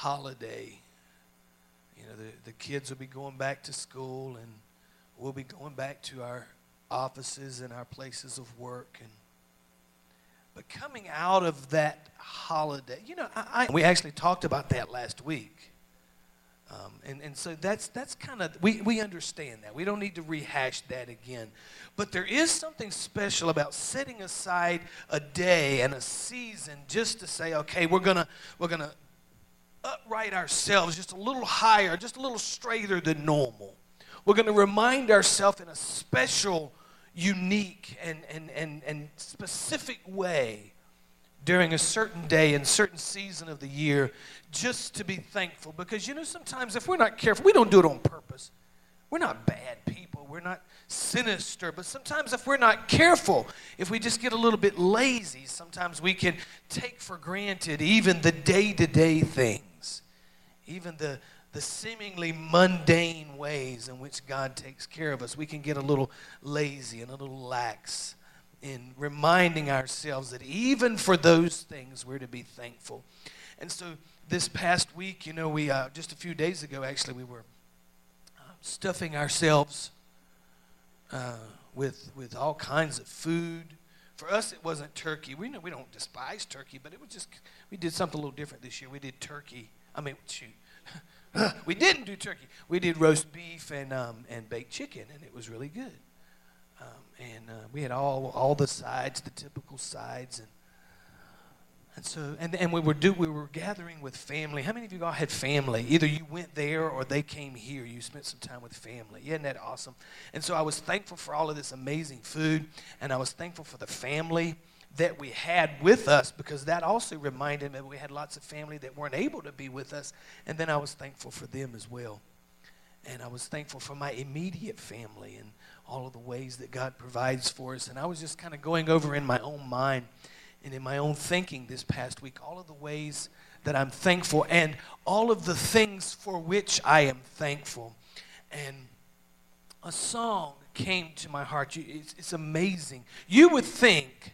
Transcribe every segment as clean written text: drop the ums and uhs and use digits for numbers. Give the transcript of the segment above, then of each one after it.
holiday, the kids will be going back to school, and we'll be going back to our offices and our places of work. But coming out of that holiday, we actually talked about that last week. And so that's kind of, we understand that. We don't need to rehash that again. But there is something special about setting aside a day and a season just to say, okay, we're gonna upright ourselves just a little higher, just a little straighter than normal. We're going to remind ourselves in a special, unique, and specific way during a certain day and certain season of the year just to be thankful. Because, sometimes if we're not careful, we don't do it on purpose. We're not bad people. We're not sinister. But sometimes if we're not careful, if we just get a little bit lazy, sometimes we can take for granted even the day-to-day things, even the seemingly mundane ways in which God takes care of us. We can get a little lazy and a little lax in reminding ourselves that even for those things we're to be thankful. And so this past week, we just a few days ago, actually, we were stuffing ourselves with all kinds of food. For us, it wasn't turkey. We don't despise turkey, but it was just, we did something a little different this year. We did turkey. We didn't do turkey. We did roast beef and baked chicken, and it was really good. We had all the sides, the typical sides, and we were gathering with family. How many of you all had family? Either you went there or they came here. You spent some time with family. Isn't that awesome? And so I was thankful for all of this amazing food, and I was thankful for the family that we had with us, because that also reminded me that we had lots of family that weren't able to be with us, and then I was thankful for them as well. And I was thankful for my immediate family and all of the ways that God provides for us. And I was just kind of going over in my own mind and in my own thinking this past week all of the ways that I'm thankful and all of the things for which I am thankful. And a song came to my heart. It's amazing. You would think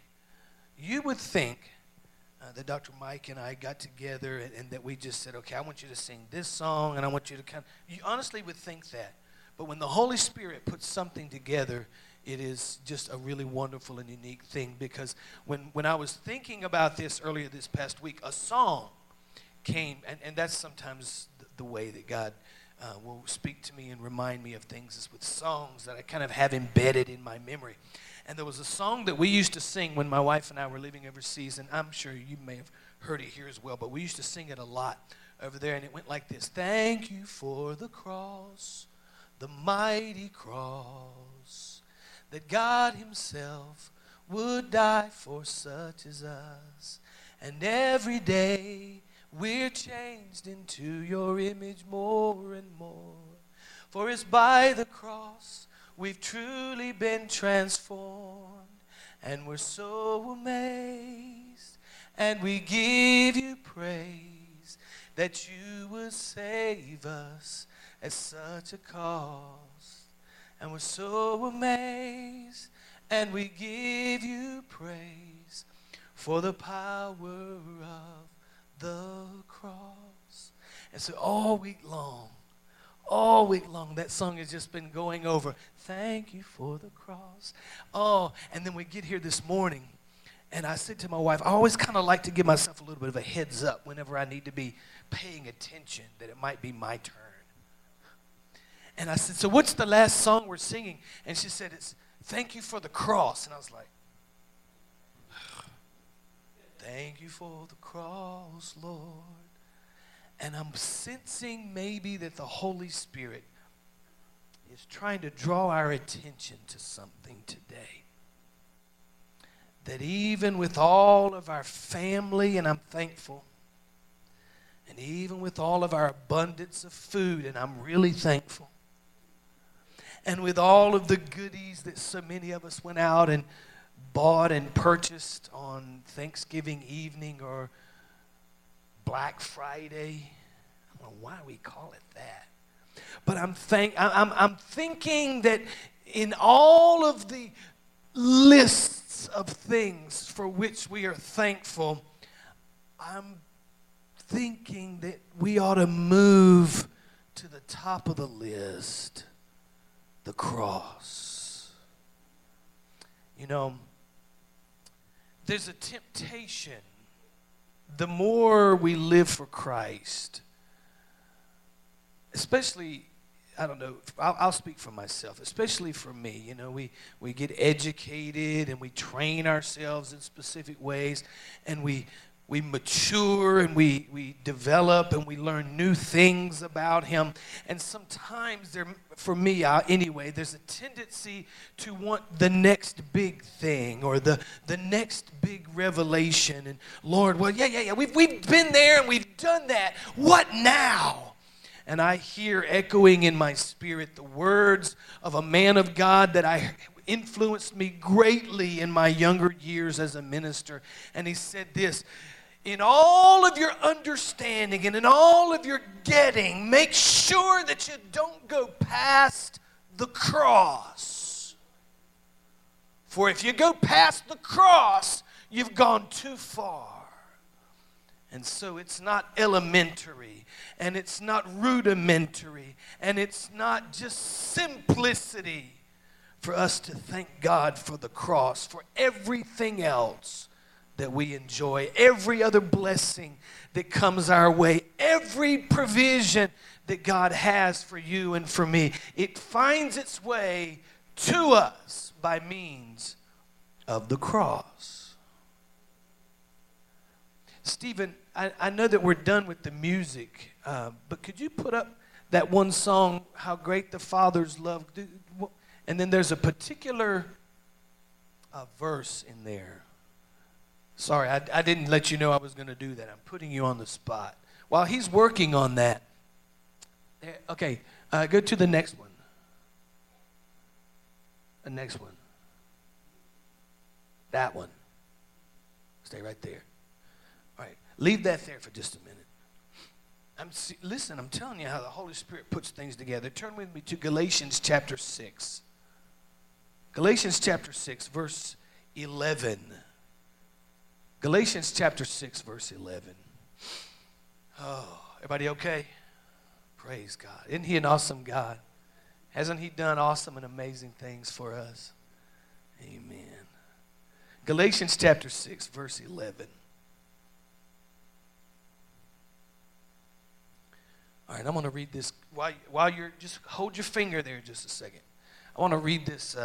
that Dr. Mike and I got together and that we just said, okay, I want you to sing this song, and I want you to you honestly would think that. But when the Holy Spirit puts something together, it is just a really wonderful and unique thing. Because when I was thinking about this earlier this past week, a song came, and that's sometimes the way that God will speak to me and remind me of things, is with songs that I kind of have embedded in my memory. And there was a song that we used to sing when my wife and I were living overseas, and I'm sure you may have heard it here as well, but we used to sing it a lot over there, and it went like this. Thank you for the cross, the mighty cross, that God himself would die for such as us. And every day we're changed into your image more and more. For it's by the cross we've truly been transformed, and we're so amazed, and we give you praise that you would save us at such a cost. And we're so amazed, and we give you praise for the power of the cross. And so all week long, that song has just been going over. Thank you for the cross. Oh, and then we get here this morning, and I said to my wife, I always kind of like to give myself a little bit of a heads up whenever I need to be paying attention that it might be my turn. And I said, so what's the last song we're singing? And she said, it's Thank You for the Cross. And I was like, thank you for the cross, Lord. And I'm sensing maybe that the Holy Spirit is trying to draw our attention to something today. That even with all of our family, and I'm thankful, and even with all of our abundance of food, and I'm really thankful, and with all of the goodies that so many of us went out and bought and purchased on Thanksgiving evening or Black Friday. I don't know why we call it that. But I'm thinking that in all of the lists of things for which we are thankful, I'm thinking that we ought to move to the top of the list, the cross. You know, there's a temptation. The more we live for Christ, especially, I don't know, I'll speak for myself, especially for me. You know, we get educated and we train ourselves in specific ways, and we mature and we develop and we learn new things about Him. And sometimes, for me anyway, there's a tendency to want the next big thing or the next big revelation. And Lord, well, yeah, we've been there and we've done that. What now? And I hear echoing in my spirit the words of a man of God that influenced me greatly in my younger years as a minister. And he said this: in all of your understanding and in all of your getting, make sure that you don't go past the cross. For if you go past the cross, you've gone too far. And so it's not elementary, and it's not rudimentary, and it's not just simplicity for us to thank God for the cross, for everything else that we enjoy, every other blessing that comes our way, every provision that God has for you and for me. It finds its way to us by means of the cross. Stephen, I know that we're done with the music, but could you put up that one song, How Great the Father's Love? And then there's a particular verse in there. Sorry, I didn't let you know I was going to do that. I'm putting you on the spot. While he's working on that, okay, go to the next one. The next one. That one. Stay right there. All right, leave that there for just a minute. Listen, I'm telling you how the Holy Spirit puts things together. Turn with me to Galatians chapter 6. Galatians chapter 6, verse 11. Galatians chapter 6, verse 11. Oh, everybody okay? Praise God. Isn't He an awesome God? Hasn't He done awesome and amazing things for us? Amen. Galatians chapter 6, verse 11. All right, I'm going to read this while you're just hold your finger there just a second. I want to read this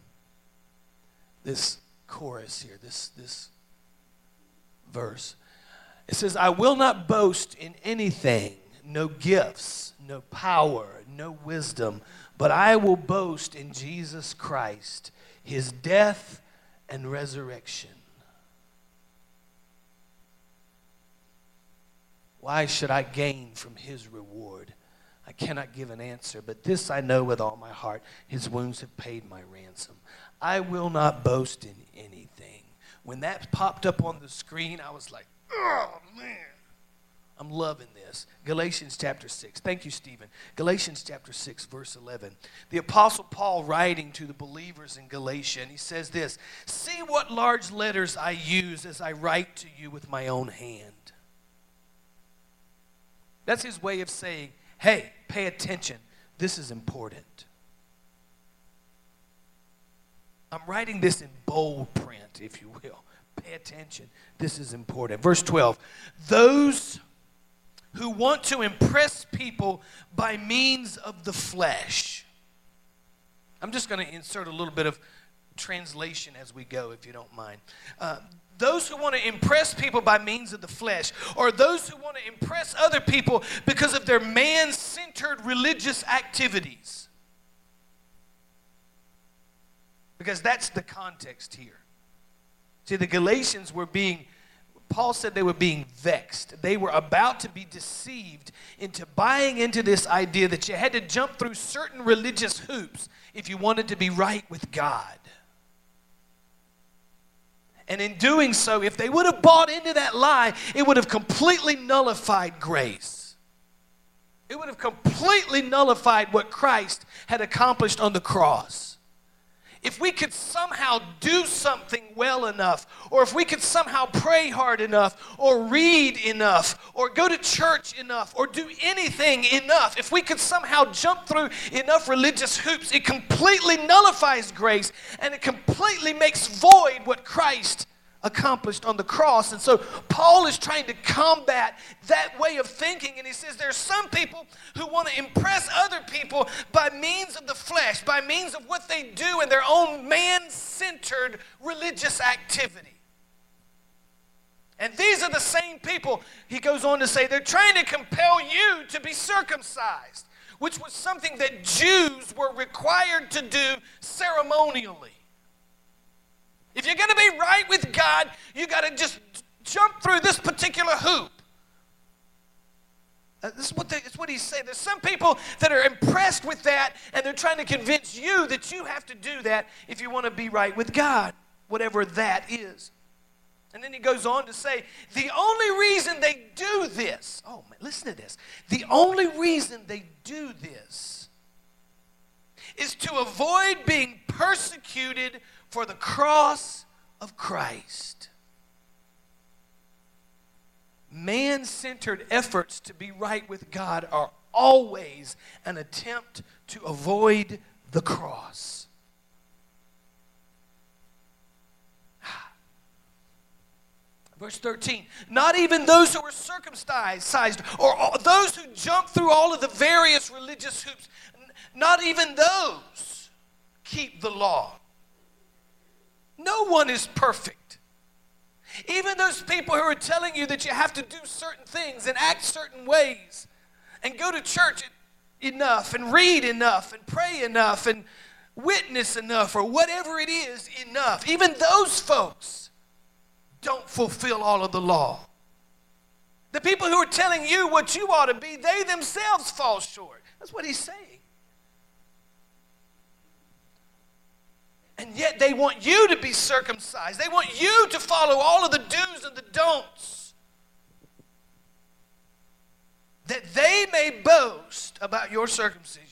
this chorus here, this verse. It says, I will not boast in anything, no gifts, no power, no wisdom, but I will boast in Jesus Christ, His death and resurrection. Why should I gain from His reward? I cannot give an answer, but this I know with all my heart, His wounds have paid my ransom. I will not boast in anything. When that popped up on the screen, I was like, oh, man. I'm loving this. Galatians chapter 6. Thank you, Stephen. Galatians chapter 6, verse 11. The Apostle Paul writing to the believers in Galatia, and he says this, see what large letters I use as I write to you with my own hand. That's his way of saying, hey, pay attention. This is important. I'm writing this in bold print, if you will. Pay attention. This is important. Verse 12. Those who want to impress people by means of the flesh. I'm just going to insert a little bit of translation as we go, if you don't mind. Those who want to impress people by means of the flesh, or those who want to impress other people because of their man-centered religious activities. Because that's the context here. See, the Galatians Paul said they were being vexed. They were about to be deceived into buying into this idea that you had to jump through certain religious hoops if you wanted to be right with God. And in doing so, if they would have bought into that lie, it would have completely nullified grace. It would have completely nullified what Christ had accomplished on the cross. if we could somehow do something well enough, or if we could somehow pray hard enough, or read enough, or go to church enough, or do anything enough, if we could somehow jump through enough religious hoops, it completely nullifies grace, and it completely makes void what Christ accomplished on the cross. And so Paul is trying to combat that way of thinking, and he says there's some people who want to impress other people by means of the flesh, by means of what they do in their own man-centered religious activity. And these are the same people, he goes on to say, they're trying to compel you to be circumcised, which was something that Jews were required to do ceremonially. If you're going to be right with God, you got to just jump through this particular hoop. This is what he's saying. There's some people that are impressed with that, and they're trying to convince you that you have to do that if you want to be right with God, whatever that is. And then he goes on to say, the only reason they do this, oh man, listen to this. The only reason they do this is to avoid being persecuted for the cross of Christ. Man-centered efforts to be right with God are always an attempt to avoid the cross. Verse 13, not even those who are circumcised or those who jump through all of the various religious hoops, not even those keep the law. No one is perfect. Even those people who are telling you that you have to do certain things and act certain ways and go to church enough and read enough and pray enough and witness enough or whatever it is enough, even those folks don't fulfill all of the law. The people who are telling you what you ought to be, they themselves fall short. That's what he's saying. And yet they want you to be circumcised. They want you to follow all of the do's and the don'ts, that they may boast about your circumcision.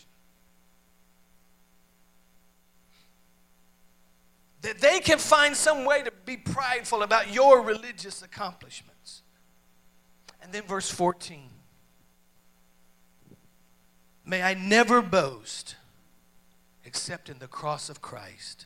That they can find some way to be prideful about your religious accomplishments. And then verse 14. May I never boast except in the cross of Christ.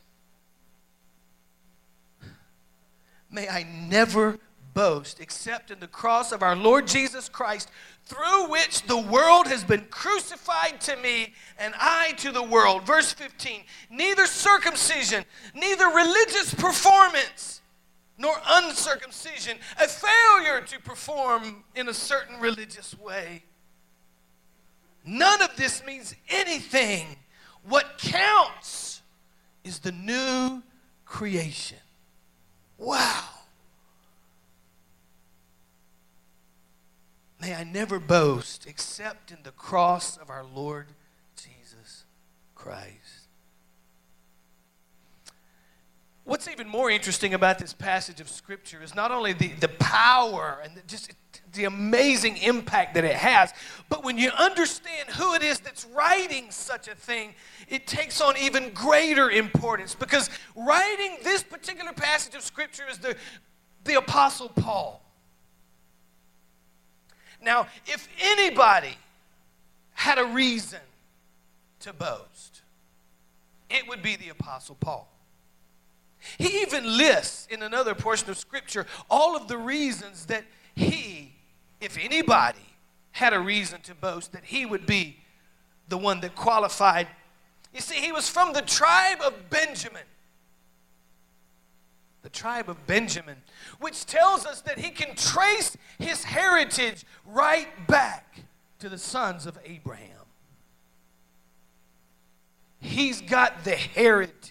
May I never boast except in the cross of our Lord Jesus Christ, through which the world has been crucified to me and I to the world. Verse 15, neither circumcision, neither religious performance, nor uncircumcision, a failure to perform in a certain religious way. None of this means anything. What counts is the new creation. Wow. May I never boast except in the cross of our Lord Jesus Christ. What's even more interesting about this passage of Scripture is not only the power and just the amazing impact that it has, but when you understand who it is that's writing such a thing, it takes on even greater importance, because writing this particular passage of Scripture is the Apostle Paul. Now, if anybody had a reason to boast, it would be the Apostle Paul. He even lists in another portion of Scripture all of the reasons that he, if anybody had a reason to boast, that he would be the one that qualified. You see, he was from the tribe of Benjamin. The tribe of Benjamin, which tells us that he can trace his heritage right back to the sons of Abraham. He's got the heritage.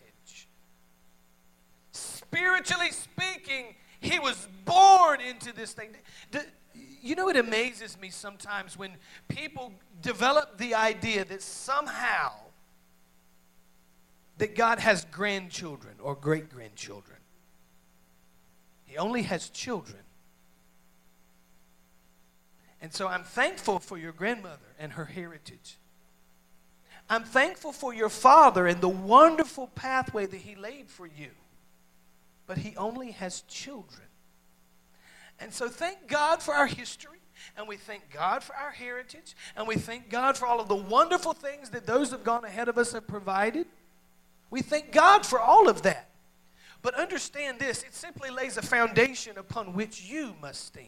Spiritually speaking, he was born into this thing. You know, it amazes me sometimes when people develop the idea that somehow that God has grandchildren or great-grandchildren. He only has children. And so I'm thankful for your grandmother and her heritage. I'm thankful for your father and the wonderful pathway that he laid for you. But he only has children. And so thank God for our history. And we thank God for our heritage. And we thank God for all of the wonderful things that those who have gone ahead of us have provided. We thank God for all of that. But understand this, it simply lays a foundation upon which you must stand.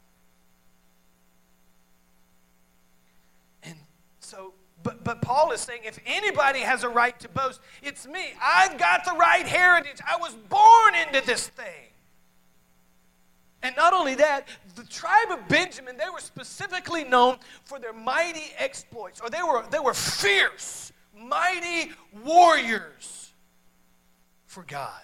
And so, but Paul is saying, if anybody has a right to boast, it's me. I've got the right heritage. I was born into this thing. And not only that, the tribe of Benjamin, they were specifically known for their mighty exploits, or they were fierce, mighty warriors for God.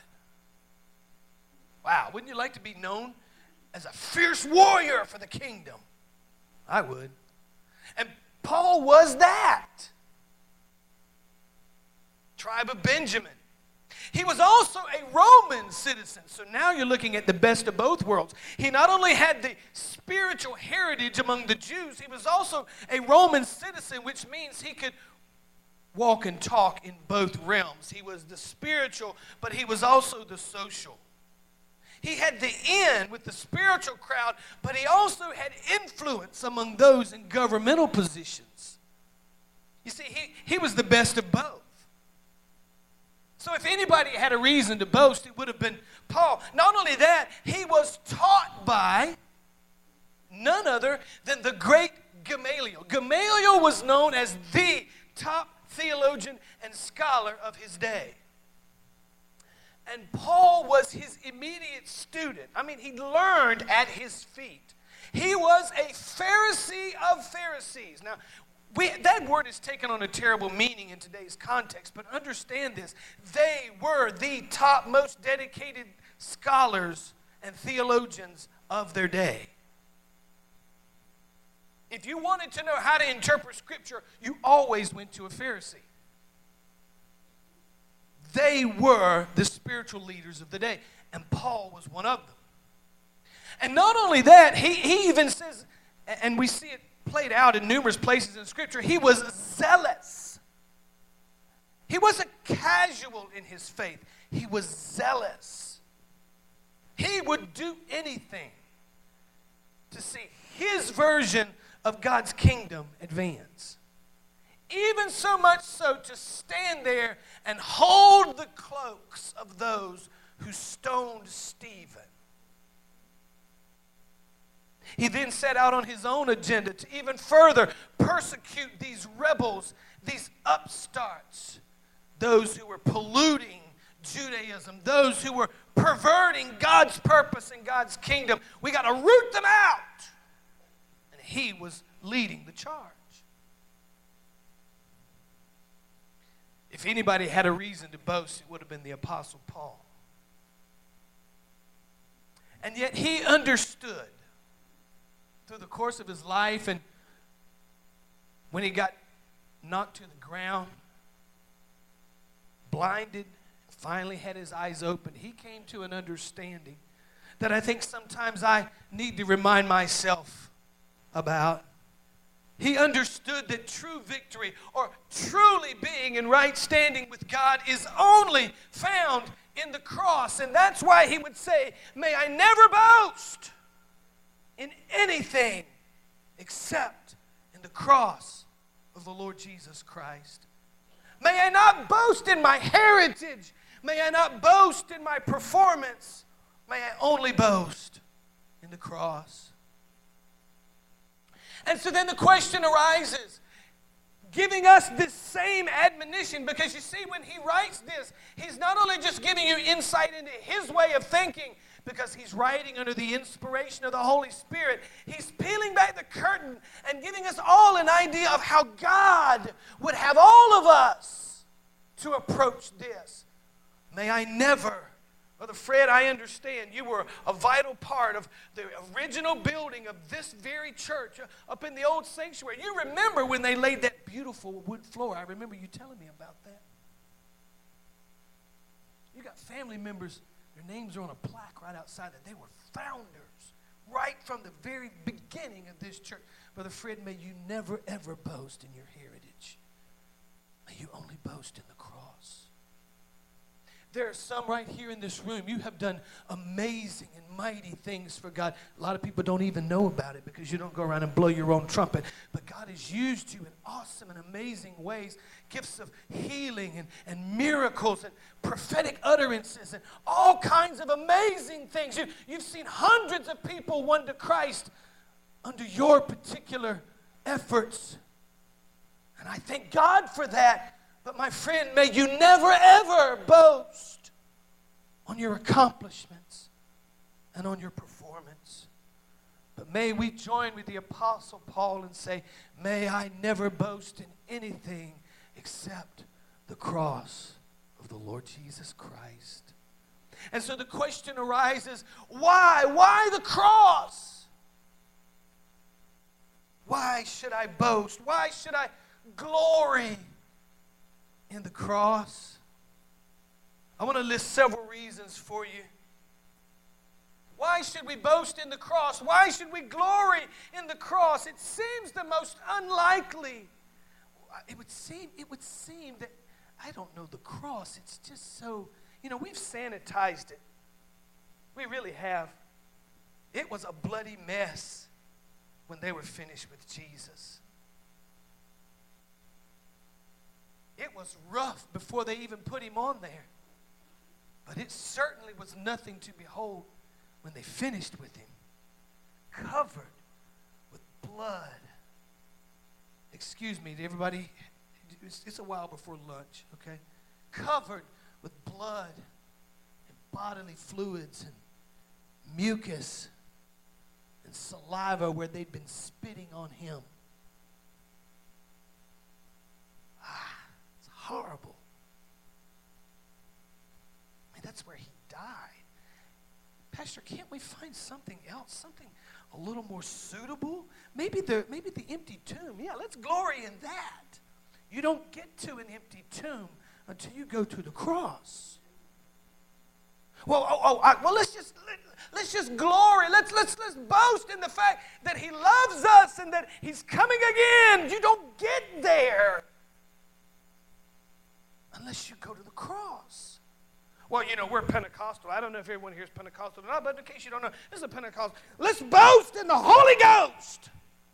Wow, wouldn't you like to be known as a fierce warrior for the kingdom? I would. And Paul was that. Tribe of Benjamin. He was also a Roman citizen. So now you're looking at the best of both worlds. He not only had the spiritual heritage among the Jews, he was also a Roman citizen, which means he could walk and talk in both realms. He was the spiritual, but he was also the social. He had the in with the spiritual crowd, but he also had influence among those in governmental positions. You see, he was the best of both. So if anybody had a reason to boast, it would have been Paul. Not only that, he was taught by none other than the great Gamaliel. Gamaliel was known as the top theologian and scholar of his day. And Paul was his immediate student. I mean, he learned at his feet. He was a Pharisee of Pharisees. Now, that word is taken on a terrible meaning in today's context, but understand this. They were the top, most dedicated scholars and theologians of their day. If you wanted to know how to interpret Scripture, you always went to a Pharisee. They were the spiritual leaders of the day, and Paul was one of them. And not only that, he even says, and we see it played out in numerous places in Scripture, he was zealous. He wasn't casual in his faith. He was zealous. He would do anything to see his version of God's kingdom advance. Even so much so to stand there and hold the cloaks of those who stoned Stephen. He then set out on his own agenda to even further persecute these rebels, these upstarts, those who were polluting Judaism, those who were perverting God's purpose and God's kingdom. We got to root them out. And he was leading the charge. If anybody had a reason to boast, it would have been the Apostle Paul. And yet he understood through the course of his life, and when he got knocked to the ground, blinded, finally had his eyes open, he came to an understanding that I think sometimes I need to remind myself about. He understood that true victory, or truly being in right standing with God, is only found in the cross. And that's why he would say, may I never boast in anything except in the cross of the Lord Jesus Christ. May I not boast in my heritage. May I not boast in my performance. May I only boast in the cross. And so then the question arises, giving us this same admonition, because you see, when he writes this, he's not only just giving you insight into his way of thinking, because he's writing under the inspiration of the Holy Spirit, he's peeling back the curtain and giving us all an idea of how God would have all of us to approach this. May I never, Brother Fred, I understand you were a vital part of the original building of this very church up in the old sanctuary. You remember when they laid that beautiful wood floor. I remember you telling me about that. You got family members, their names are on a plaque right outside that they were founders right from the very beginning of this church. Brother Fred, may you never, ever boast in your heritage. may you only boast in the cross. There are some right here in this room. You have done amazing and mighty things for God. A lot of people don't even know about it because you don't go around and blow your own trumpet. But God has used you in awesome and amazing ways. Gifts of healing and miracles and prophetic utterances and all kinds of amazing things. You've seen hundreds of people won to Christ under your particular efforts. And I thank God for that. But my friend, may you never ever boast on your accomplishments and on your performance. But may we join with the Apostle Paul and say, may I never boast in anything except the cross of the Lord Jesus Christ. And so the question arises, why? Why the cross? Why should I boast? Why should I glory in the cross? I want to list several reasons for you. Why should we boast in the cross? Why should we glory in the cross? It seems the most unlikely. It would seem that, I don't know, the cross, it's just so, we've sanitized it. We really have. It was a bloody mess when they were finished with Jesus. It was rough before they even put him on there. But it certainly was nothing to behold when they finished with him. Covered with blood. Excuse me, everybody. It's a while before lunch, okay? Covered with blood and bodily fluids and mucus and saliva where they'd been spitting on him. Horrible. I mean, that's where he died. Pastor, can't we find something else, something a little more suitable? Maybe the empty tomb. Yeah, let's glory in that. You don't get to an empty tomb until you go to the cross. Well, let's just glory. Let's boast in the fact that he loves us and that he's coming again. You don't get there unless you go to the cross. Well, we're Pentecostal. I don't know if everyone here is Pentecostal or not, but in case you don't know, this is a Pentecostal. Let's boast in the Holy Ghost.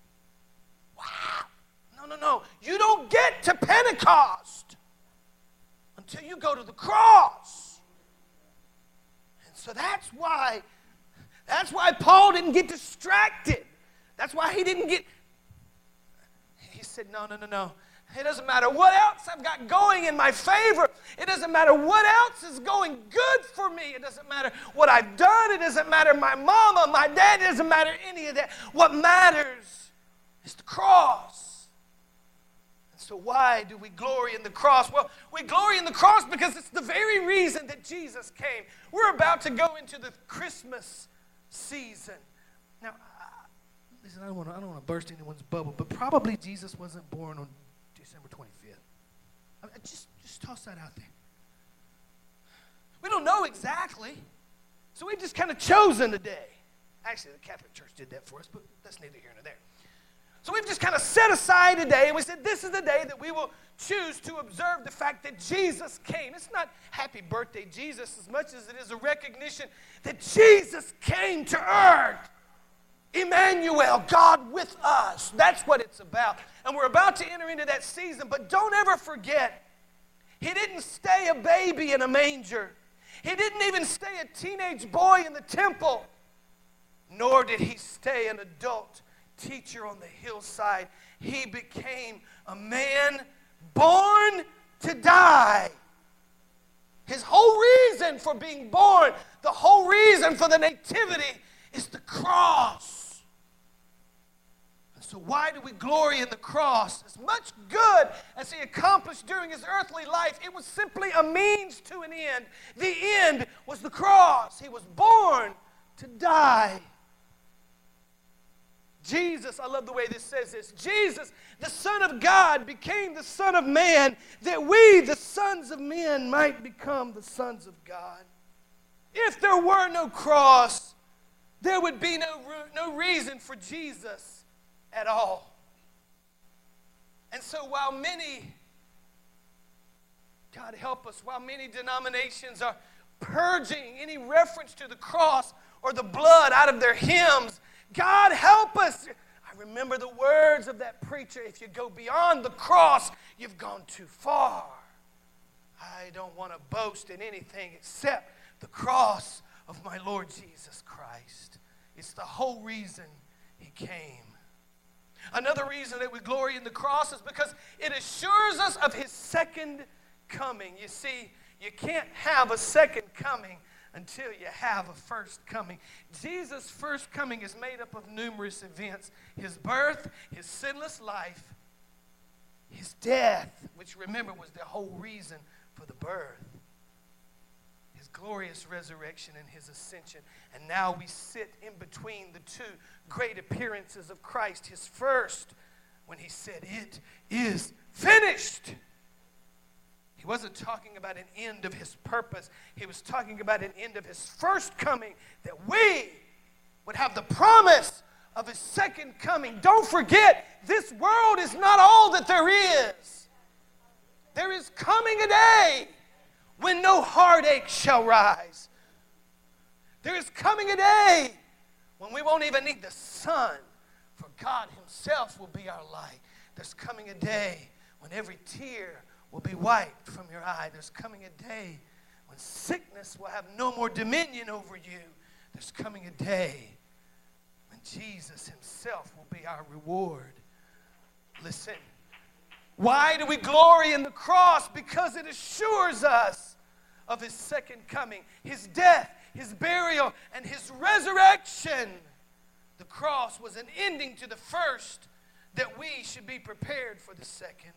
Wow. No. You don't get to Pentecost until you go to the cross. And so that's why Paul didn't get distracted. That's why he said, no. It doesn't matter what else I've got going in my favor. It doesn't matter what else is going good for me. It doesn't matter what I've done. It doesn't matter my mama, my dad. It doesn't matter any of that. What matters is the cross. And so why do we glory in the cross? Well, we glory in the cross because it's the very reason that Jesus came. We're about to go into the Christmas season. Now, listen, I don't want to burst anyone's bubble, but probably Jesus wasn't born on December 25th. Just toss that out there. We don't know exactly, so we've just kind of chosen a day. Actually, the Catholic Church did that for us, but that's neither here nor there. So we've just kind of set aside a day, and we said this is the day that we will choose to observe the fact that Jesus came. It's not happy birthday, Jesus, as much as it is a recognition that Jesus came to earth. Emmanuel, God with us. That's what it's about. And we're about to enter into that season, but don't ever forget, he didn't stay a baby in a manger. He didn't even stay a teenage boy in the temple, nor did he stay an adult teacher on the hillside. He became a man born to die. His whole reason for being born, the whole reason for the nativity is the cross. So why do we glory in the cross? As much good as he accomplished during his earthly life, it was simply a means to an end. The end was the cross. He was born to die. Jesus, I love the way this says this. Jesus, the Son of God, became the Son of Man, that we, the sons of men, might become the sons of God. If there were no cross, there would be no reason for Jesus at all. And so while many God help us, while many denominations are purging any reference to the cross or the blood out of their hymns, God help us. I remember the words of that preacher, if you go beyond the cross, you've gone too far. I don't want to boast in anything except the cross of my Lord Jesus Christ. It's the whole reason he came. Another reason that we glory in the cross is because it assures us of his second coming. You see, you can't have a second coming until you have a first coming. Jesus' first coming is made up of numerous events. His birth, his sinless life, his death, which remember was the whole reason for the birth, his glorious resurrection and his ascension. And now we sit in between the two great appearances of Christ. His first, when he said, "It is finished." He wasn't talking about an end of his purpose. He was talking about an end of his first coming, that we would have the promise of his second coming. Don't forget, this world is not all that there is. There is coming a day when no heartache shall rise. There is coming a day when we won't even need the sun, for God himself will be our light. There's coming a day when every tear will be wiped from your eye. There's coming a day when sickness will have no more dominion over you. There's coming a day when Jesus himself will be our reward. Listen, why do we glory in the cross? Because it assures us of his second coming, his death, his burial, and his resurrection. The cross was an ending to the first, that we should be prepared for the second.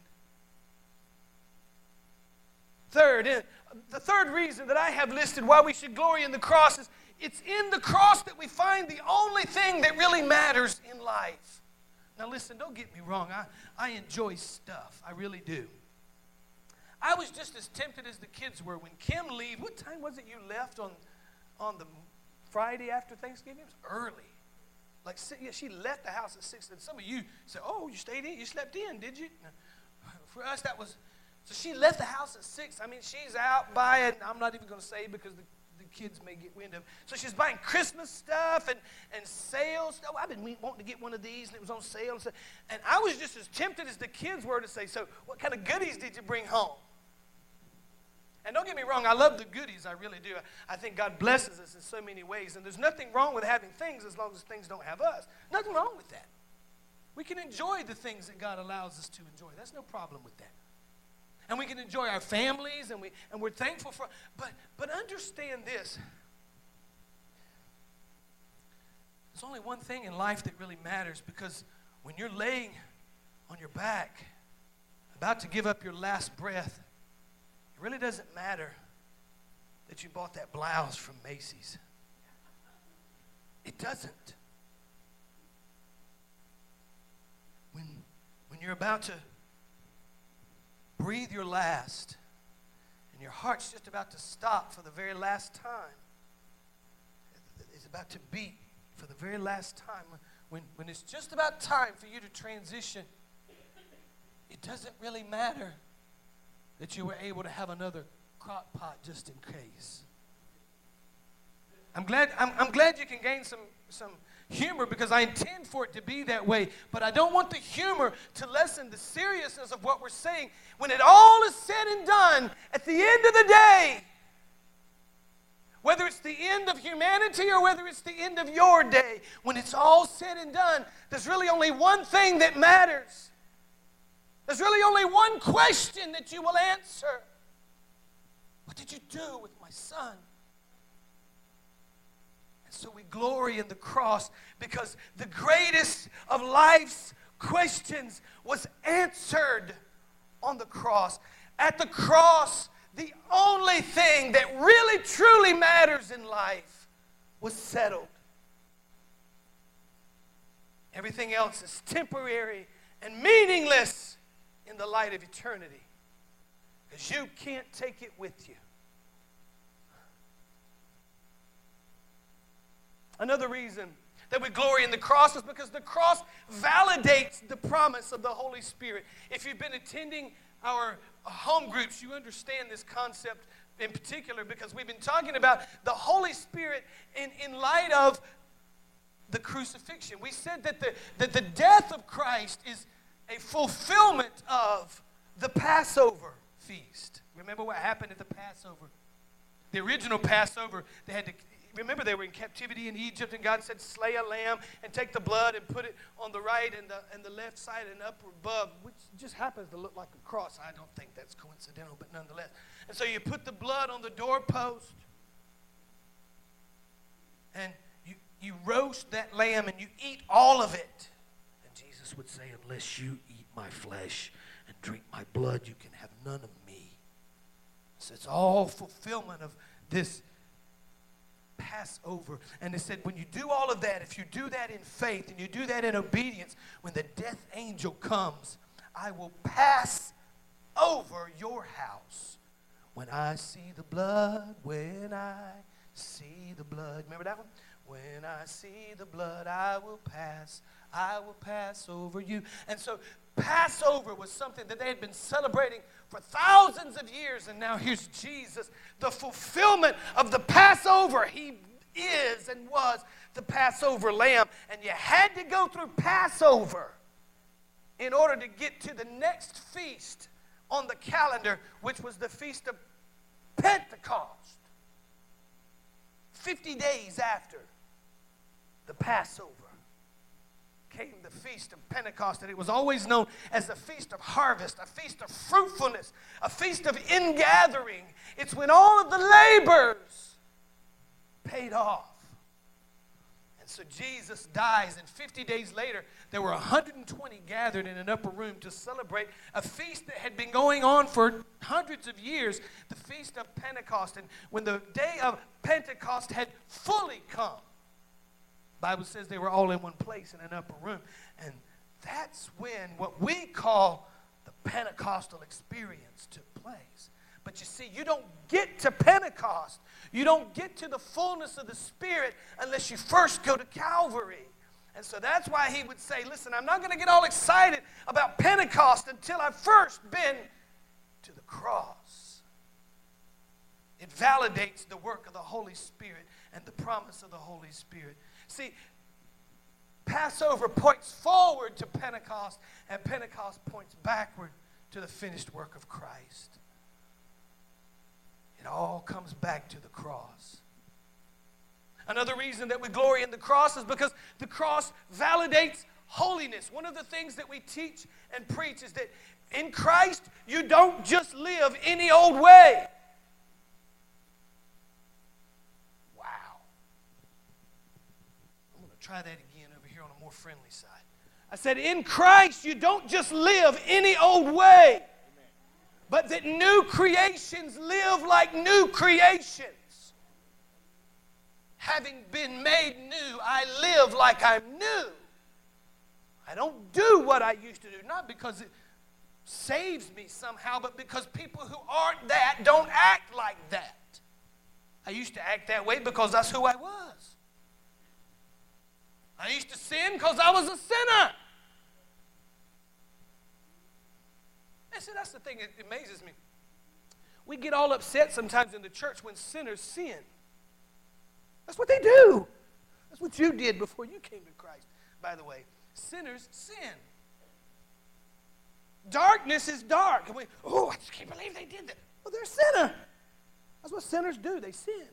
Third, the third reason that I have listed why we should glory in the cross is it's in the cross that we find the only thing that really matters in life. Now listen, don't get me wrong. I enjoy stuff. I really do. I was just as tempted as the kids were when Kim left. What time was it you left on the Friday after Thanksgiving? It was early. Like, yeah, she left the house at 6. And some of you said, "Oh, you stayed in? You slept in, did you?" For us, that was... So she left the house at 6. I mean, she's out buying, I'm not even going to say because the kids may get wind of it. So she's buying Christmas stuff and sales. Oh, I've been wanting to get one of these, and it was on sale. And I was just as tempted as the kids were to say, "So what kind of goodies did you bring home?" And don't get me wrong, I love the goodies. I really do. I think God blesses us in so many ways. And there's nothing wrong with having things as long as things don't have us. Nothing wrong with that. We can enjoy the things that God allows us to enjoy. There's no problem with that. And we can enjoy our families, and we're thankful for. But understand this. There's only one thing in life that really matters, because when you're laying on your back, about to give up your last breath, it really doesn't matter that you bought that blouse from Macy's. It doesn't. When you're about to breathe your last, and your heart's just about to stop for the very last time. It's about to beat for the very last time. When it's just about time for you to transition, it doesn't really matter that you were able to have another crock pot just in case. I'm glad you can gain some humor, because I intend for it to be that way, but I don't want the humor to lessen the seriousness of what we're saying. When it all is said and done, at the end of the day, whether it's the end of humanity or whether it's the end of your day, when it's all said and done, there's really only one thing that matters. There's really only one question that you will answer. What did you do with my son? So we glory in the cross, because the greatest of life's questions was answered on the cross. At the cross, the only thing that really truly matters in life was settled. Everything else is temporary and meaningless in the light of eternity, because you can't take it with you. Another reason that we glory in the cross is because the cross validates the promise of the Holy Spirit. If you've been attending our home groups, you understand this concept in particular because we've been talking about the Holy Spirit in light of the crucifixion. We said that the death of Christ is a fulfillment of the Passover feast. Remember what happened at the Passover? The original Passover, they were in captivity in Egypt, and God said, slay a lamb and take the blood and put it on the right and the left side and up above, which just happens to look like a cross. I don't think that's coincidental, but nonetheless. And so you put the blood on the doorpost, and you roast that lamb and you eat all of it. And Jesus would say, unless you eat my flesh and drink my blood, you can have none of me. So it's all fulfillment of this Passover. And they said, when you do all of that, if you do that in faith and you do that in obedience, when the death angel comes, I will pass over your house. When I see the blood, when I see the blood. Remember that one? When I see the blood, I will pass over you. And so Passover was something that they had been celebrating for thousands of years, and now here's Jesus, the fulfillment of the Passover. He is and was the Passover lamb, and you had to go through Passover in order to get to the next feast on the calendar, which was the Feast of Pentecost. 50 days after the Passover came the Feast of Pentecost, and it was always known as the Feast of Harvest, a feast of fruitfulness, a feast of ingathering. It's when all of the labors paid off. And so Jesus dies, and 50 days later, there were 120 gathered in an upper room to celebrate a feast that had been going on for hundreds of years, the Feast of Pentecost. And when the day of Pentecost had fully come, the Bible says they were all in one place in an upper room. And that's when what we call the Pentecostal experience took place. But you see, you don't get to Pentecost. You don't get to the fullness of the Spirit unless you first go to Calvary. And so that's why he would say, listen, I'm not going to get all excited about Pentecost until I've first been to the cross. It validates the work of the Holy Spirit and the promise of the Holy Spirit. See, Passover points forward to Pentecost, and Pentecost points backward to the finished work of Christ. It all comes back to the cross. Another reason that we glory in the cross is because the cross validates holiness. One of the things that we teach and preach is that in Christ, you don't just live any old way. Try that again over here on a more friendly side. I said, in Christ, you don't just live any old way, but that new creations live like new creations. Having been made new, I live like I'm new. I don't do what I used to do, not because it saves me somehow, but because people who aren't that don't act like that. I used to act that way because that's who I was. I used to sin because I was a sinner. And see, that's the thing that amazes me. We get all upset sometimes in the church when sinners sin. That's what they do. That's what you did before you came to Christ, by the way. Sinners sin. Darkness is dark. And I just can't believe they did that. Well, they're a sinner. That's what sinners do. They sin.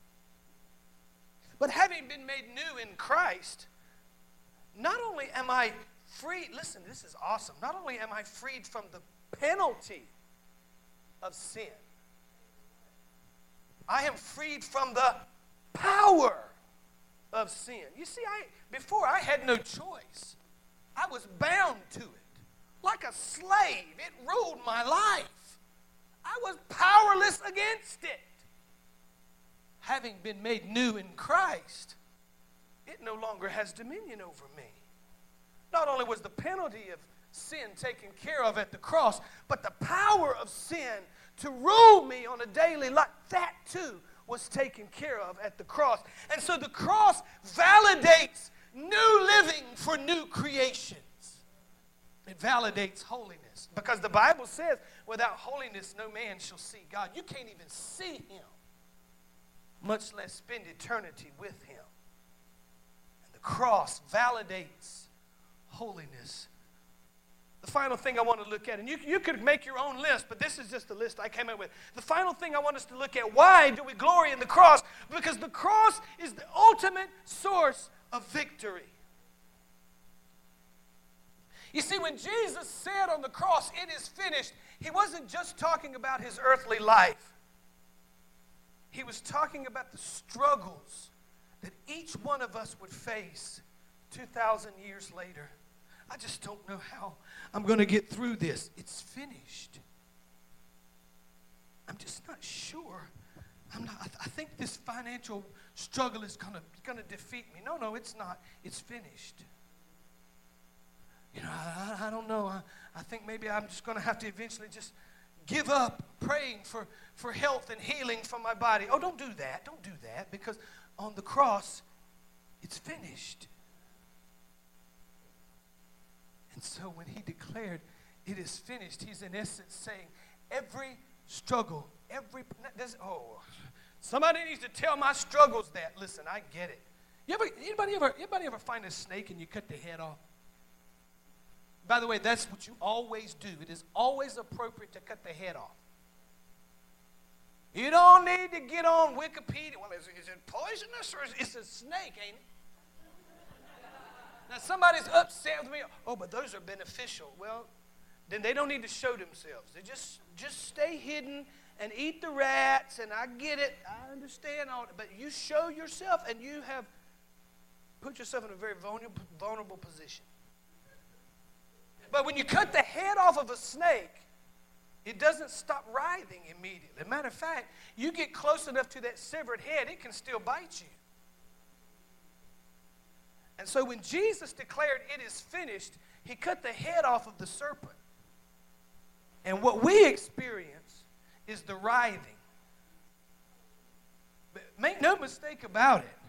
But having been made new in Christ, not only am I free, listen, this is awesome. Not only am I freed from the penalty of sin, I am freed from the power of sin. You see, before I had no choice. I was bound to it. Like a slave, it ruled my life. I was powerless against it. Having been made new in Christ, it no longer has dominion over me. Not only was the penalty of sin taken care of at the cross, but the power of sin to rule me on a daily life, that too was taken care of at the cross. And so the cross validates new living for new creations. It validates holiness. Because the Bible says, without holiness, no man shall see God. You can't even see him, much less spend eternity with him. And the cross validates holiness. The final thing I want to look at, and you could make your own list, but this is just the list I came up with. The final thing I want us to look at, why do we glory in the cross? Because the cross is the ultimate source of victory. You see, when Jesus said on the cross, "It is finished," he wasn't just talking about his earthly life. He was talking about the struggles that each one of us would face 2,000 years later. I just don't know how I'm going to get through this. It's finished. I'm just not sure. I think this financial struggle is going to defeat me. No, it's not. It's finished. You know, I don't know. I think maybe I'm just going to have to eventually just give up praying for health and healing for my body. Oh, don't do that. Don't do that, because on the cross, it's finished. And so when he declared, "It is finished," he's in essence saying, every struggle, somebody needs to tell my struggles that. Listen, I get it. Anybody ever find a snake and you cut the head off? By the way, that's what you always do. It is always appropriate to cut the head off. You don't need to get on Wikipedia. Well, is it poisonous or is it a snake, ain't it? Now, somebody's upset with me. Oh, but those are beneficial. Well, then they don't need to show themselves. They just stay hidden and eat the rats, and I get it. I understand all that. But you show yourself, and you have put yourself in a very vulnerable position. But when you cut the head off of a snake, it doesn't stop writhing immediately. As a matter of fact, you get close enough to that severed head, it can still bite you. And so when Jesus declared, "It is finished," he cut the head off of the serpent. And what we experience is the writhing. But make no mistake about it.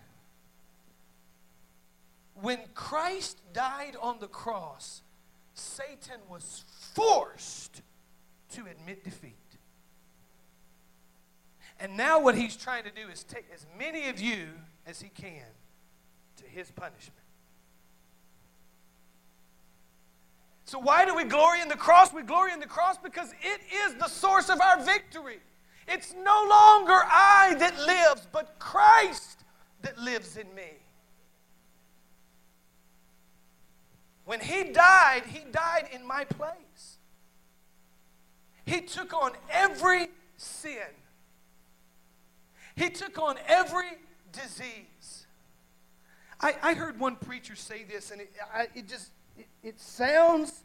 When Christ died on the cross, Satan was forced to admit defeat. And now what he's trying to do is take as many of you as he can to his punishment. So why do we glory in the cross? We glory in the cross because it is the source of our victory. It's no longer I that lives, but Christ that lives in me. When he died in my place. He took on every sin. He took on every disease. I heard one preacher say this, and it sounds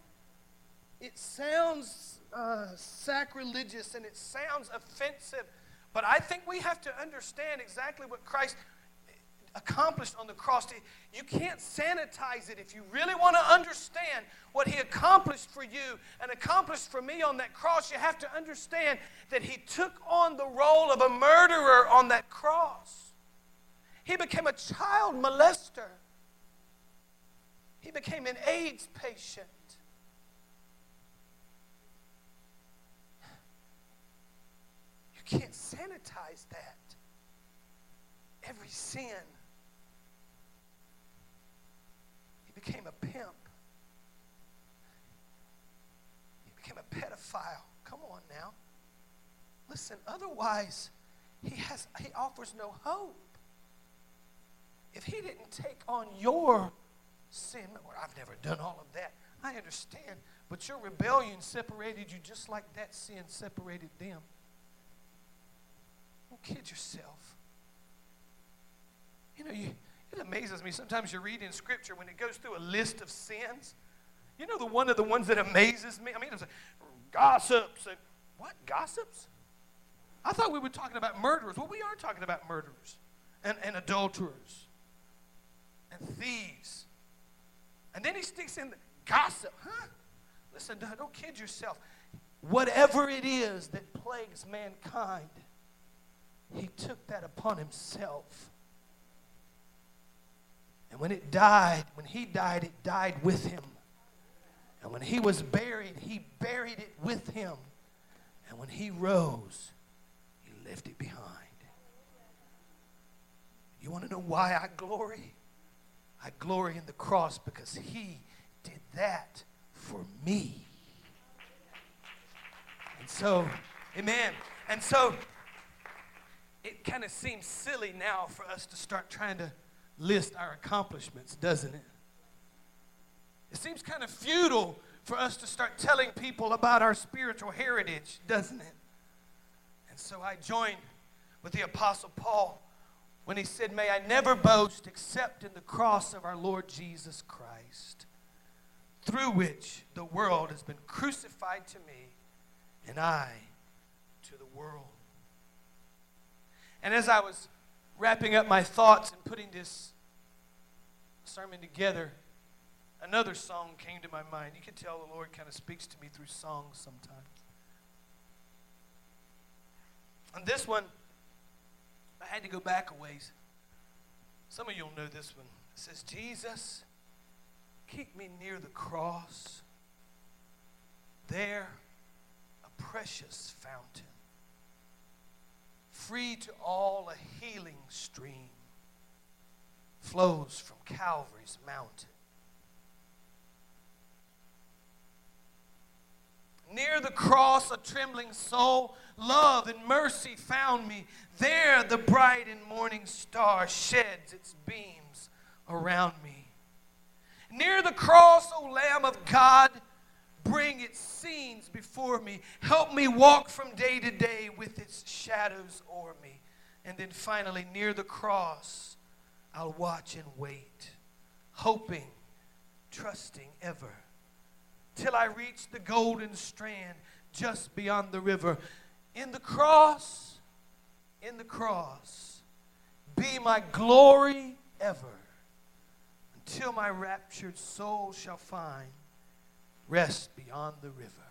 sacrilegious and it sounds offensive, but I think we have to understand exactly what Christ accomplished on the cross. You can't sanitize it. If you really want to understand what he accomplished for you and accomplished for me on that cross, you have to understand that he took on the role of a murderer on that cross. He became a child molester. He became an AIDS patient. You can't sanitize that. Every sin. He became a pimp. He became a pedophile. Come on now. Listen, otherwise, he offers no hope. If he didn't take on your sin, well, I've never done all of that. I understand, but your rebellion separated you just like that sin separated them. Don't kid yourself. You know, it amazes me. Sometimes you read in Scripture when it goes through a list of sins. You know, one of the ones that amazes me? I mean, it's like gossips. And, what? Gossips? I thought we were talking about murderers. Well, we are talking about murderers and adulterers and thieves. And then he sticks in the gossip. Huh? Listen, don't kid yourself. Whatever it is that plagues mankind, he took that upon himself. And when he died, it died with him. And when he was buried, he buried it with him. And when he rose, he left it behind. You want to know why I glory? I glory in the cross because he did that for me. And so, amen. And so, it kind of seems silly now for us to start trying to list our accomplishments, doesn't it? It seems kind of futile for us to start telling people about our spiritual heritage, doesn't it? And so I joined with the Apostle Paul when he said, "May I never boast except in the cross of our Lord Jesus Christ, through which the world has been crucified to me, and I to the world." And as I was wrapping up my thoughts and putting this sermon together, another song came to my mind. You can tell the Lord kind of speaks to me through songs sometimes. And this one, I had to go back a ways. Some of you will know this one. It says, "Jesus, keep me near the cross, there a precious fountain, free to all a healing stream, flows from Calvary's mountain. Near the cross, a trembling soul, love and mercy found me. There the bright and morning star sheds its beams around me. Near the cross, O Lamb of God, bring its scenes before me. Help me walk from day to day with its shadows o'er me." And then finally, near the cross, I'll watch and wait, hoping, trusting ever, till I reach the golden strand just beyond the river. In the cross, be my glory ever, until my raptured soul shall find rest beyond the river.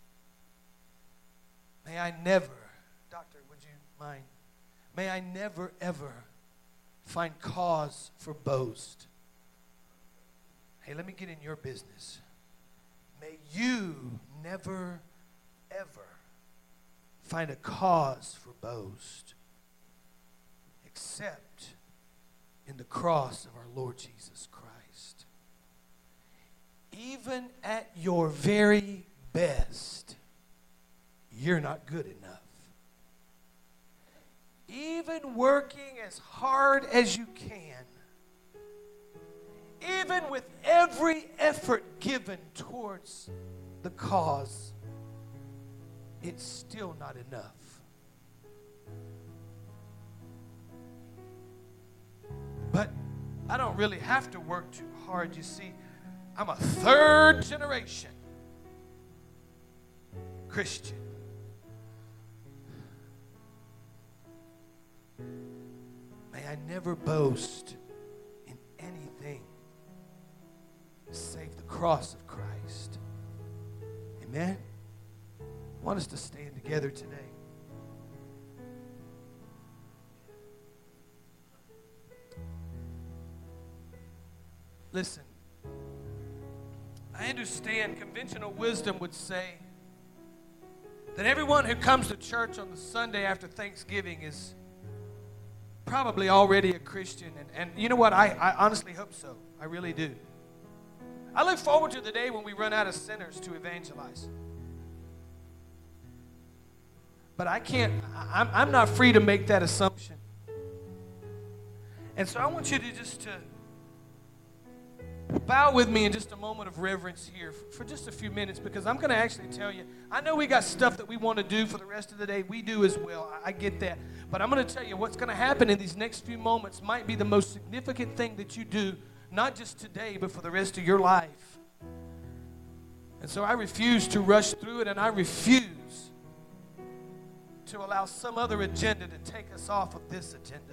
May I never, Doctor, would you mind? May I never, ever find cause for boast. Hey, let me get in your business. May you never, ever find a cause for boast except in the cross of our Lord Jesus Christ. Even at your very best, you're not good enough. Even working as hard as you can, even with every effort given towards the cause, it's still not enough. But I don't really have to work too hard. You see, I'm a third generation Christian. May I never boast in anything save the cross of Christ. Amen? I want us to stand together today. Listen, I understand conventional wisdom would say that everyone who comes to church on the Sunday after Thanksgiving is probably already a Christian. And you know what? I honestly hope so. I really do. I look forward to the day when we run out of sinners to evangelize. But I'm not free to make that assumption. And so I want you to just bow with me in just a moment of reverence here for just a few minutes, because I'm going to actually tell you, I know we got stuff that we want to do for the rest of the day. We do as well. I get that. But I'm going to tell you what's going to happen in these next few moments might be the most significant thing that you do, not just today, but for the rest of your life. And so I refuse to rush through it, and I refuse to allow some other agenda to take us off of this agenda.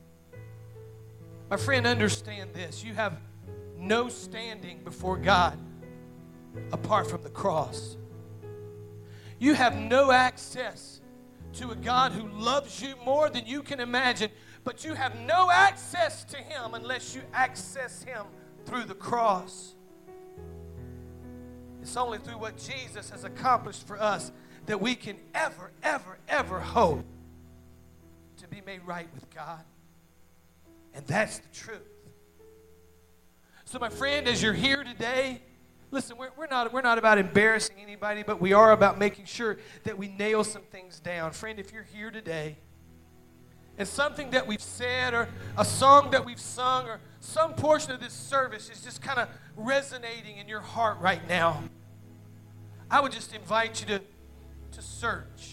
My friend, understand this. You have no standing before God apart from the cross. You have no access to a God who loves you more than you can imagine, but you have no access to Him unless you access Him through the cross. It's only through what Jesus has accomplished for us that we can ever, ever, ever hope to be made right with God. And that's the truth. So my friend, as you're here today, listen, we're not about embarrassing anybody, but we are about making sure that we nail some things down. Friend, if you're here today, and something that we've said or a song that we've sung or some portion of this service is just kind of resonating in your heart right now, I would just invite you to search.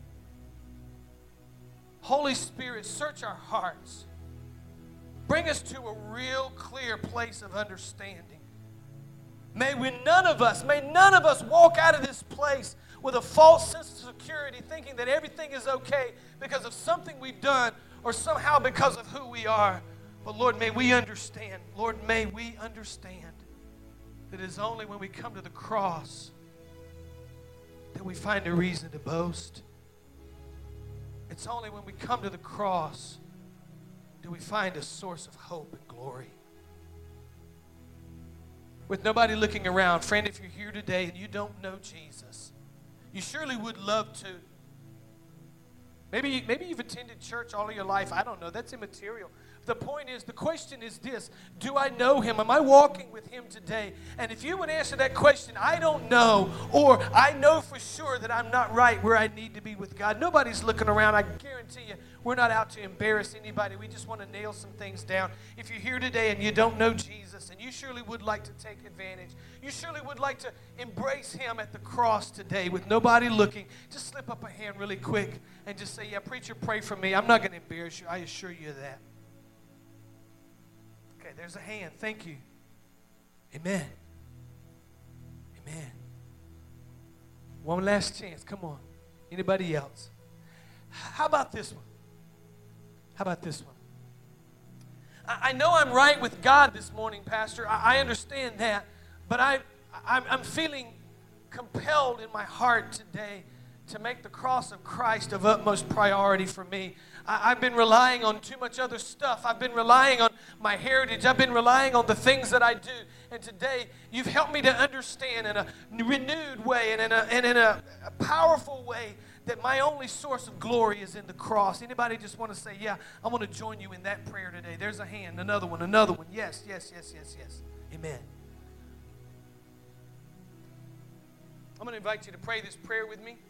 Holy Spirit, search our hearts. Bring us to a real clear place of understanding. May none of us walk out of this place with a false sense of security, thinking that everything is okay because of something we've done or somehow because of who we are. But Lord, may we understand. Lord, may we understand that it is only when we come to the cross that we find a reason to boast. It's only when we come to the cross do we find a source of hope and glory. With nobody looking around, friend, if you're here today and you don't know Jesus, you surely would love to. Maybe you've attended church all of your life. I don't know. That's immaterial. The point is, the question is this: do I know him? Am I walking with him today? And if you would answer that question, I don't know, or I know for sure that I'm not right where I need to be with God. Nobody's looking around. I guarantee you, we're not out to embarrass anybody. We just want to nail some things down. If you're here today and you don't know Jesus, and you surely would like to take advantage, you surely would like to embrace him at the cross today with nobody looking, just slip up a hand really quick and just say, yeah, preacher, pray for me. I'm not going to embarrass you. I assure you of that. Okay, there's a hand. Thank you. Amen. Amen. One last chance. Come on. Anybody else? How about this one? How about this one? I know I'm right with God this morning, Pastor. I understand that. But I'm feeling compelled in my heart today to make the cross of Christ of utmost priority for me. I've been relying on too much other stuff. I've been relying on my heritage. I've been relying on the things that I do. And today, you've helped me to understand in a renewed way and in a powerful way that my only source of glory is in the cross. Anybody just want to say, yeah, I want to join you in that prayer today? There's a hand, another one, another one. Yes, yes, yes, yes, yes. Amen. I'm going to invite you to pray this prayer with me.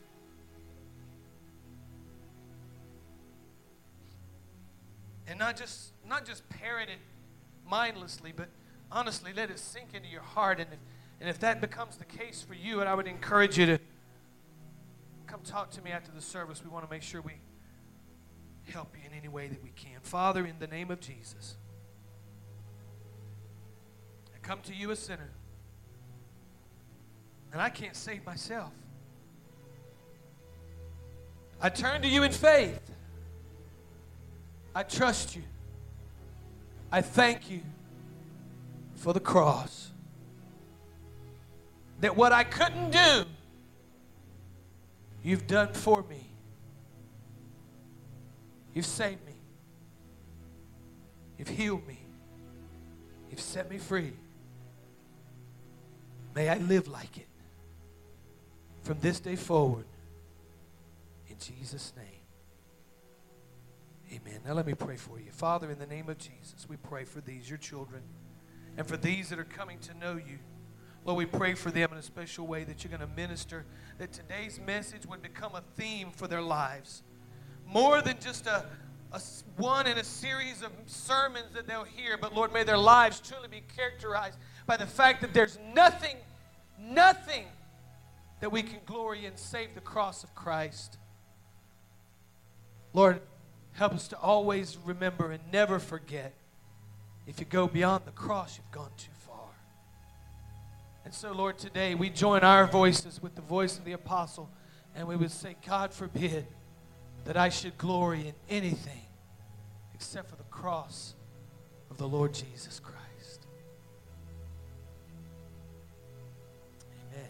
And not just parrot it mindlessly, but honestly let it sink into your heart. And if that becomes the case for you, and I would encourage you to come talk to me after the service. We want to make sure we help you in any way that we can. Father, in the name of Jesus, I come to you a sinner. And I can't save myself. I turn to you in faith. I trust you. I thank you for the cross. That what I couldn't do, you've done for me. You've saved me. You've healed me. You've set me free. May I live like it from this day forward. In Jesus' name. Amen. Now let me pray for you. Father, in the name of Jesus, we pray for these, your children, and for these that are coming to know you. Lord, we pray for them in a special way that you're going to minister, that today's message would become a theme for their lives. More than just a one in a series of sermons that they'll hear, but Lord, may their lives truly be characterized by the fact that there's nothing that we can glory in save the cross of Christ. Lord, help us to always remember and never forget, if you go beyond the cross, you've gone too far. And so, Lord, today we join our voices with the voice of the apostle, and we would say, God forbid that I should glory in anything except for the cross of the Lord Jesus Christ. Amen.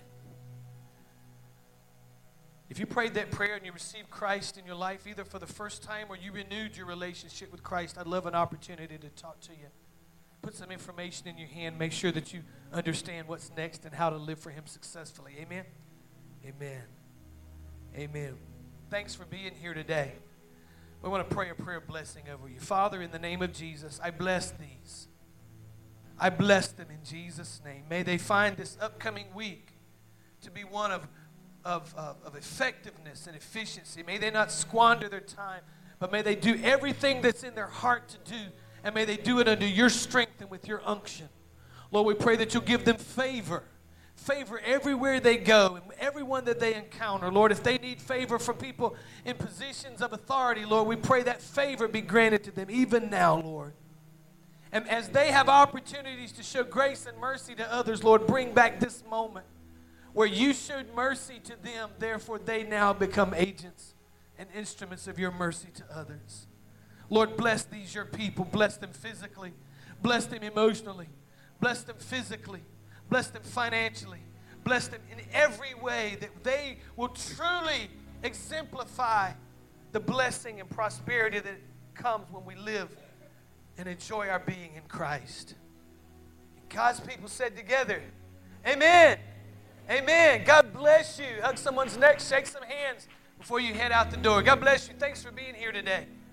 If you prayed that prayer and you received Christ in your life, either for the first time or you renewed your relationship with Christ, I'd love an opportunity to talk to you. put some information in your hand. Make sure that you understand what's next and how to live for Him successfully. Amen? Amen. Amen. Thanks for being here today. We want to pray a prayer of blessing over you. Father, in the name of Jesus, I bless these. I bless them in Jesus' name. May they find this upcoming week to be one of effectiveness and efficiency. May they not squander their time, but may they do everything that's in their heart to do, and may they do it under your strength and with your unction. Lord, we pray that you'll give them favor. Favor everywhere they go and everyone that they encounter. Lord, if they need favor from people in positions of authority, Lord, we pray that favor be granted to them even now, Lord. And as they have opportunities to show grace and mercy to others, Lord, bring back this moment where you showed mercy to them, therefore they now become agents and instruments of your mercy to others. Lord, bless these your people. Bless them physically. Bless them emotionally. Bless them physically. Bless them financially. Bless them in every way that they will truly exemplify the blessing and prosperity that comes when we live and enjoy our being in Christ. And God's people said together, amen. Amen. God bless you. Hug someone's neck, shake some hands before you head out the door. God bless you. Thanks for being here today.